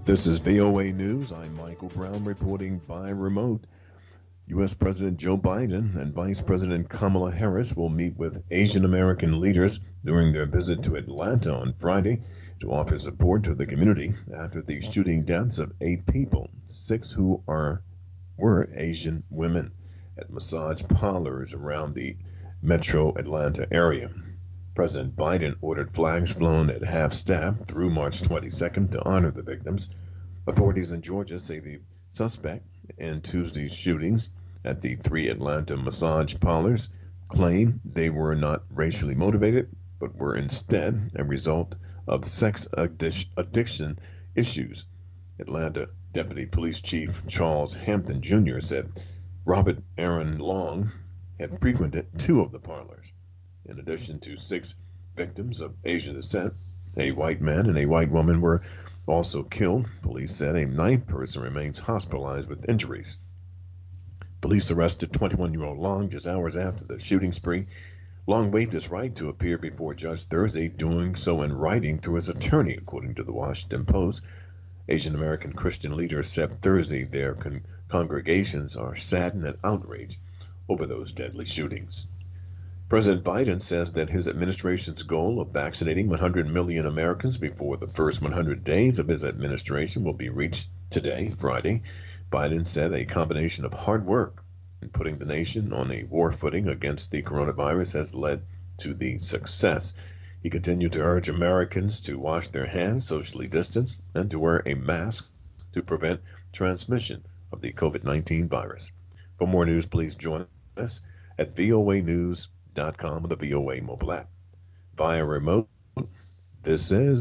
This is VOA News. I'm Michael Brown reporting by remote. U.S. President Joe Biden and Vice President Kamala Harris will meet with Asian American leaders during their visit to Atlanta on Friday to offer support to the community after the shooting deaths of 8 people, 6 who were Asian women, at massage parlors around the metro Atlanta area. President Biden ordered flags flown at half-staff through March 22nd to honor the victims. Authorities in Georgia say the suspect in Tuesday's shootings at the 3 Atlanta massage parlors claim they were not racially motivated, but were instead a result of sex addiction issues. Atlanta Deputy Police Chief Charles Hampton Jr. said Robert Aaron Long had frequented 2 of the parlors. In addition to 6 victims of Asian descent, a white man and a white woman were also killed. Police said a ninth person remains hospitalized with injuries. Police arrested 21-year-old Long just hours after the shooting spree. Long waived his right to appear before a judge Thursday, doing so in writing through his attorney, according to the Washington Post. Asian American Christian leaders said Thursday their congregations are saddened and outraged over those deadly shootings. President Biden says that his administration's goal of vaccinating 100 million Americans before the first 100 days of his administration will be reached today, Friday. Biden said a combination of hard work and putting the nation on a war footing against the coronavirus has led to the success. He continued to urge Americans to wash their hands, socially distance, and to wear a mask to prevent transmission of the COVID-19 virus. For more news, please join us at voanews.com or the VOA mobile app. Via remote, this is